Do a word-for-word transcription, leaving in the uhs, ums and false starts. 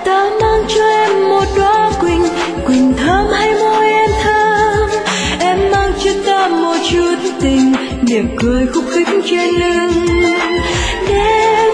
ta mang cho em một đóa quỳnh, quỳnh thơm hay môi em thơm, em mang cho ta một chút tình, niềm cười khúc khích trên lưng. Đêm